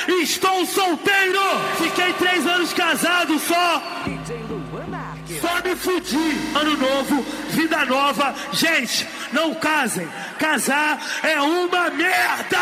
Estou solteiro. Fiquei 3 anos casado só. Só me fudi. Ano novo, vida nova. Gente, não casem. Casar é uma merda.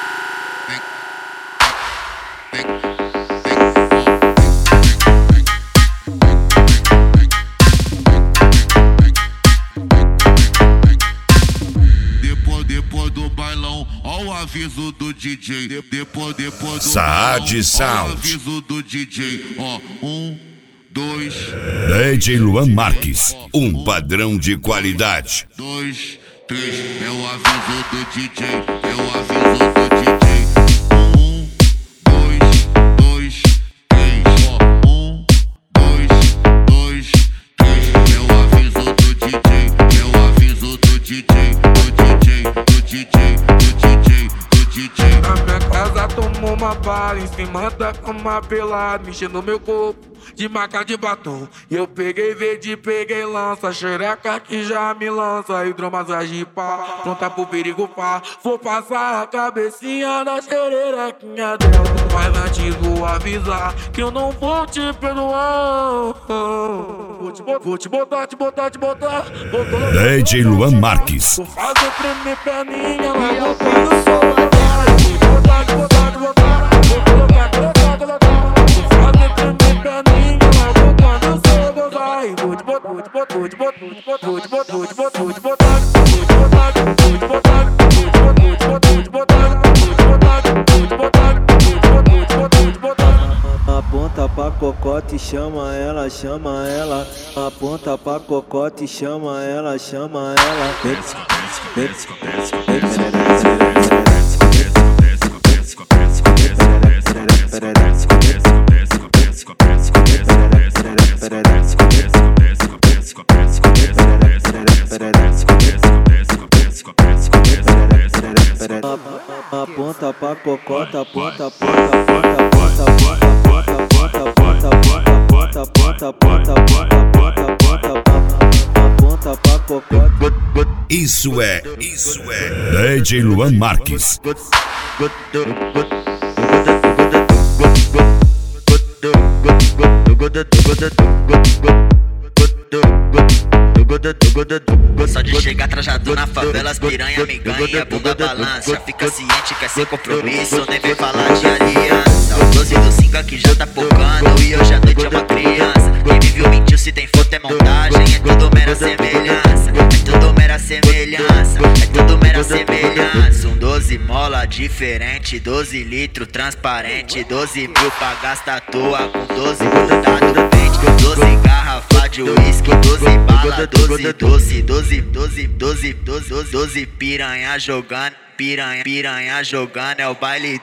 Depois do bailão, ó o aviso do DJ. Depois do Saad Sound. Ó o aviso do DJ. Ó, 1, 2. DJ Luan Marques, um padrão de qualidade. 2, 3. É o aviso do DJ. É o aviso do DJ. 1, 2, 3. Ó, 1, 2, 3. É o aviso do DJ. É o aviso do DJ. Na minha casa tomou uma bala, em cima da cama pelado, mexendo no meu corpo de marca de batom. E eu peguei verde, peguei lança, xereca que já me lança, hidromassagem pá, pronta pro perigo pá. Vou passar a cabecinha na xerequinha dela, mas antes vou avisar que eu não vou te perdoar. Vou te botar. DJ Luan Marques. Vou fazer tremer perninha lá botando o som agora. Vou botar. Vou colocar. Vou fazer tremer perninha lá botando o som agora. Vou te Aponta pra cocote, chama ela. Aponta pra cocote, chama ela. Aponta pra cocota, aponta pra cocota. Isso é DJ Luan Marques. Só de chegar trajado na favela, as piranha me ganha, bunda balança. Fica ciente que é sem compromisso, nem vem falar de aliança. O 12 do 5 aqui já tá focando e hoje à noite é uma criança. Quem me viu mentiu, se tem foto é montagem, é tudo mera semelhança. É tudo mera semelhança, é tudo mera semelhança. Um 12 mola diferente, 12 litros transparente, 12 mil pra gastar à toa, com 12 grudado no pente, 12 garrafa de uísque, 12 bala, 12 doce, 12 piranha jogando, piranha jogando, é o baile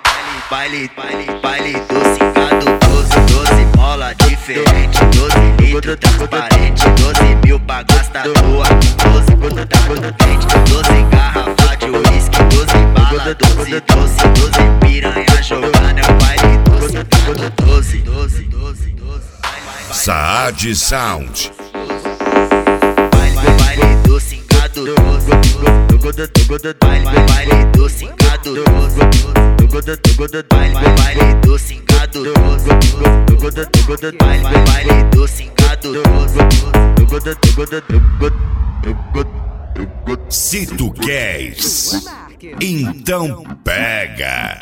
doce, gado 12 mola diferente, 12 litros transparente, 12 mil pra gastar à toa, 12 grudado no pente, 12 garrafa de uísque, 12 bala, 12 piranha jogando, é o baile doce, gado 12. Saad Sound. Baile do cingado 12. Baile do cingado 12. Baile do cingado 12. Baile do cingado 12. Se tu queres, então pega.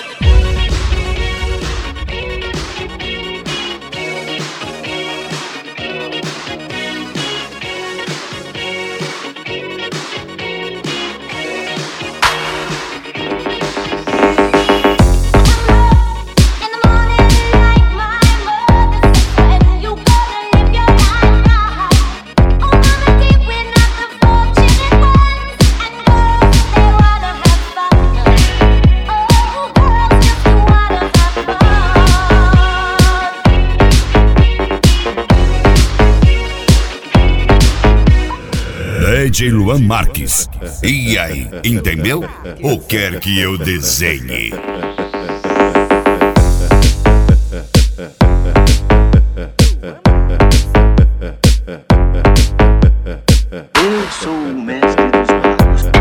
DJ Luan Marques. E aí, entendeu? Ou quer que eu desenhe? Eu sou o mestre dos magos.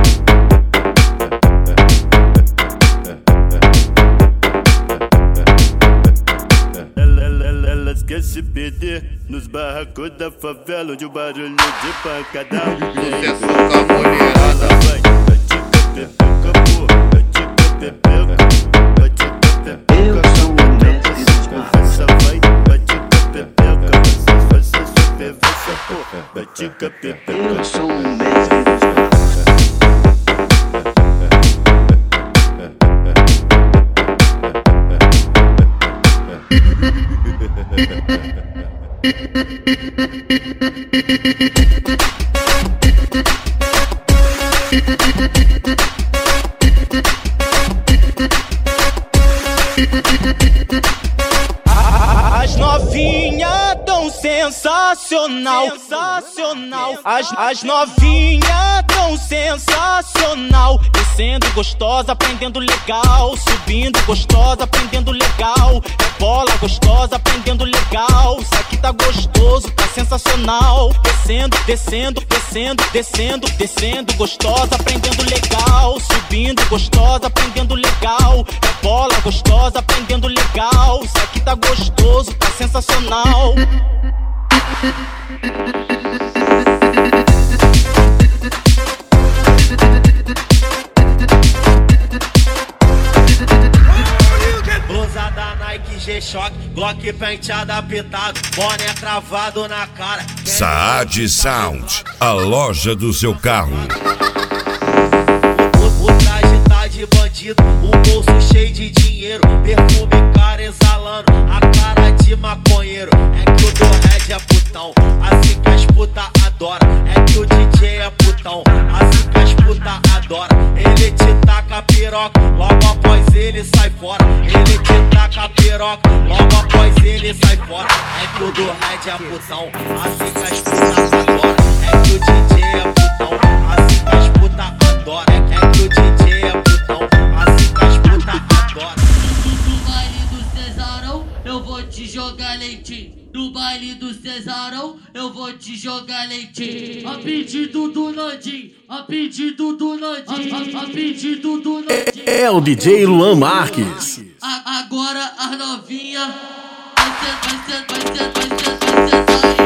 se perder nos barracos da favela, onde o barulho de pancada Sucesso com a mulherada. Eu sou o mestre dos barracos. Eu sou o mestre dos barracos. As novinhas tão sensacional, sensacional. As novinhas tão sensacional. Descendo gostosa, aprendendo legal. Subindo gostosa, aprendendo legal. Bola gostosa, aprendendo legal. Isso aqui tá gostoso, tá sensacional. Descendo, descendo, descendo, descendo, descendo gostosa, aprendendo legal. Subindo gostosa, aprendendo legal. Bola gostosa, aprendendo legal. Isso aqui tá gostoso, tá sensacional. Blusa da Nike, G-Shock, Glock penteada pitado, boné travado na cara. Saad Sound, a loja do seu carro. O traje tá de bandido, o bolso cheio de dinheiro, perfume cara exalando, a cara de maconheiro. É que o do Red é putão, assim que as puta adora. É que o DJ é putão, assim que as puta adora. Ele te taca piroca, logo após ele sai fora. Ele te taca piroca, logo após ele sai fora. É que o do Red é putão, assim que as puta adora. É que o DJ é putão, assim que as puta adora. É que o DJ é putão, assim que as puta adora. No baile do Cesarão, eu vou te jogar leitinho. No baile do Cesarão, eu vou te jogar leitinho. A pedido do Nandinho, a pedido do Nandinho, a pedido do Nandinho. É o DJ Luan Marques. Agora a novinha vai ser